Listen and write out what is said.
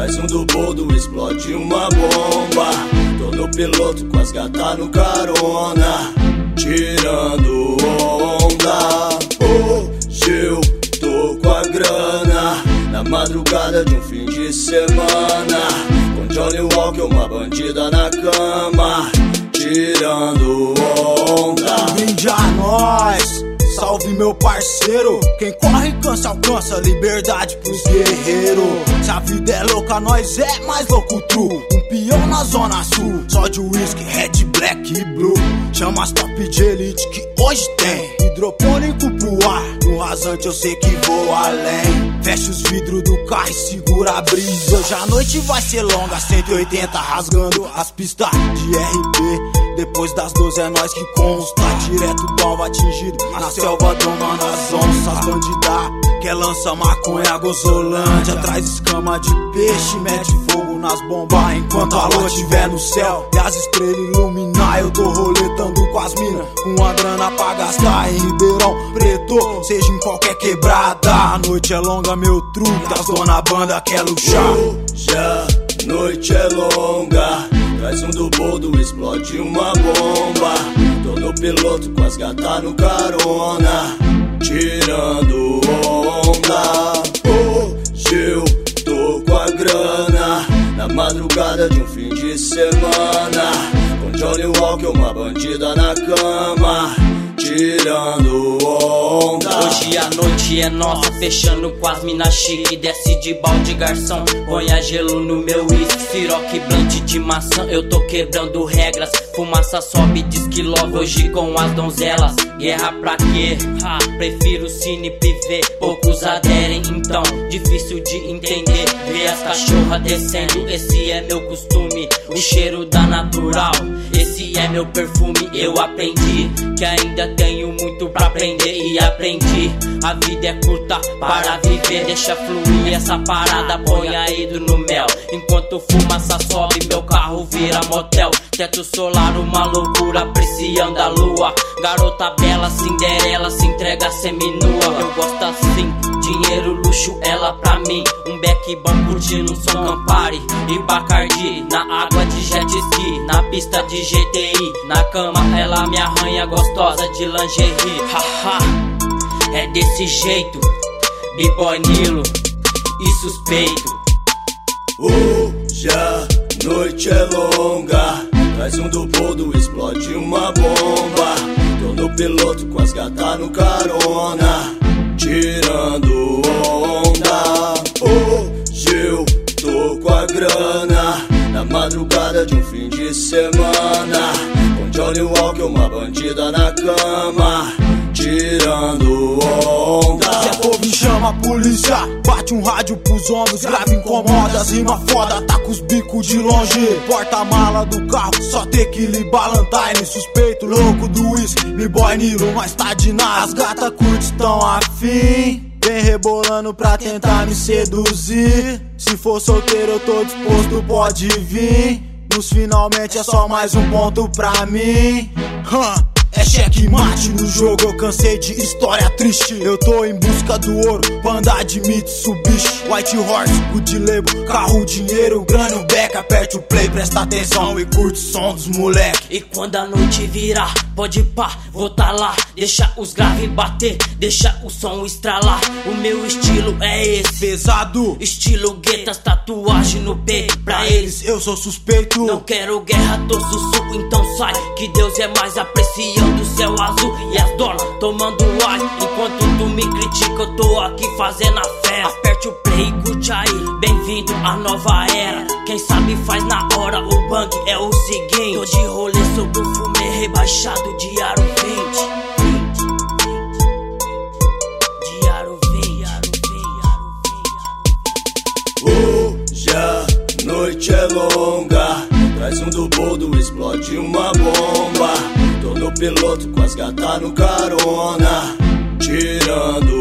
Traz um do boldo, explode uma bomba. Tô no piloto com as gatas no carona, tirando onda. Hoje eu tô com a grana, na madrugada de um fim de semana, com Johnny Walker, uma bandida na cama, tirando onda. Brinde a nós, salve meu parceiro. Quem corre cansa, alcança liberdade pros guerreiros. Se a vida é louca, nós é mais louco true. Um peão na zona sul, só de whisky, red, black e blue. Chama as top de elite que hoje tem hidropônico pro ar. No rasante eu sei que vou além. Fecha os vidros do carro e segura a brisa. Hoje a noite vai ser longa, 180 rasgando as pistas de RP. Depois das 12 é nós que consta, direto do alvo atingido, na selva domando as onças. Bandida quer lança maconha, Gozolândia, traz escama de peixe, mete fogo nas bombas enquanto a lua estiver no céu e as estrelas iluminar. Eu tô roletando com as minas, com a grana pra gastar em Ribeirão Preto, seja em qualquer quebrada. A noite é longa, meu truque, as dona banda quer luxar. Hoje a noite é longa, traz um do boldo, explode uma bomba. Tô no piloto com as gatas no carona, tirando onda. Hoje eu tô com a grana, na madrugada de um fim de semana, com Johnny Walker, uma bandida na cama, tirando onda. Hoje a noite é nossa, fechando com as mina chique. Desce de balde garçom, ponha gelo no meu whisky. Siroque blunt de maçã, eu tô quebrando regras. Fumaça sobe, diz que love hoje com as donzelas. Guerra pra quê? Prefiro cine privê, poucos aderem então, difícil de entender. Ver as cachorras descendo, esse é meu costume. O cheiro da natural, esse é meu perfume. Eu aprendi que ainda tenho muito pra aprender e aprendi. A vida é curta para viver, deixa fluir essa parada, põe a hidro no mel. Enquanto fumaça sobe, meu carro vira motel. Teto solar, uma loucura, apreciando a lua. Garota bela, Cinderela, se entrega seminua. Eu gosto assim, dinheiro, luxo, ela pra mim. Um beck bom curtindo um som Campari e Bacardi. Na água de jet ski, na pista de GTI. Na cama ela me arranha, gostosa de lingerie. Haha, é desse jeito, B-boy Nilo e suspeito. Hoje a noite é longa, traz um do boldo, explode uma bomba. Tô no piloto com as gatas no carona, tirando onda. Hoje eu tô com a grana, na madrugada de um fim de semana, com Johnny Walker, uma bandida na cama, tirando onda. Se é povo chama a polícia, bate um rádio pros homens, grave incomoda, as rima foda, tá com os bicos de longe. Porta-mala do carro, só tequila e Ballantine. Suspeito, louco do whisky, me boy Nilo, mas tá de nada. As gata curtas tão afim, vem rebolando pra tentar me seduzir. Se for solteiro eu tô disposto, pode vir. Nos finalmente é só mais um ponto pra mim. É checkmate no jogo, eu cansei de história triste. Eu tô em busca do ouro, panda de Mitsubishi. White Horse, good label, carro, dinheiro, grana, o beck. Aperte o play, presta atenção e curte o som dos moleque. E quando a noite virar, pode pá, vou tá lá. Deixa os graves bater, deixa o som estralar. O meu estilo é esse, pesado, estilo guetas, tatuagem no peito. Pra eles eu sou suspeito, não quero guerra, tô sussurro, então sai. Que Deus é mais apreciando do céu azul e as dólares tomando ar. Enquanto tu me critica, eu tô aqui fazendo a festa. Aperte o play e curte aí, bem-vindo à nova era. Quem sabe faz na hora, o bang é o seguinte. Tô de rolê sobre o fumê rebaixado de aro 20. De aro 20. Hoje a noite é longa, traz um do boldo, explode uma bomba. Tô no piloto com as gatas no carona, tirando